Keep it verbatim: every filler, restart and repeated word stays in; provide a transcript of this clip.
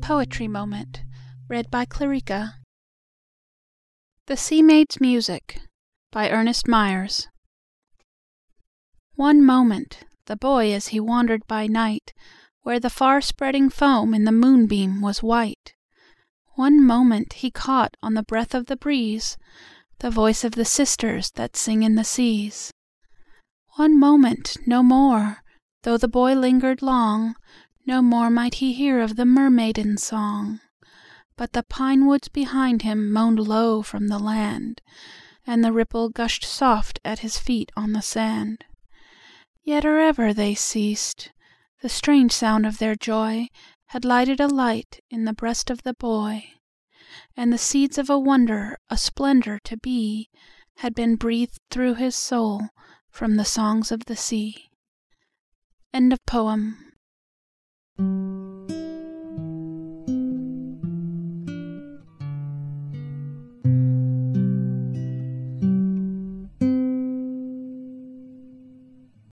Poetry Moment. Read by Clarica. The Sea Maid's Music by Ernest Myers. One moment, the boy as he wandered by night, where the far-spreading foam in the moonbeam was white, one moment he caught on the breath of the breeze the voice of the sisters that sing in the seas. One moment, no more, though the boy lingered long, no more might he hear of the mermaidens' song. But the pine woods behind him moaned low from the land, and the ripple gushed soft at his feet on the sand. Yet or ever they ceased, the strange sound of their joy had lighted a light in the breast of the boy, and the seeds of a wonder, a splendor to be, had been breathed through his soul from the songs of the sea. End of poem.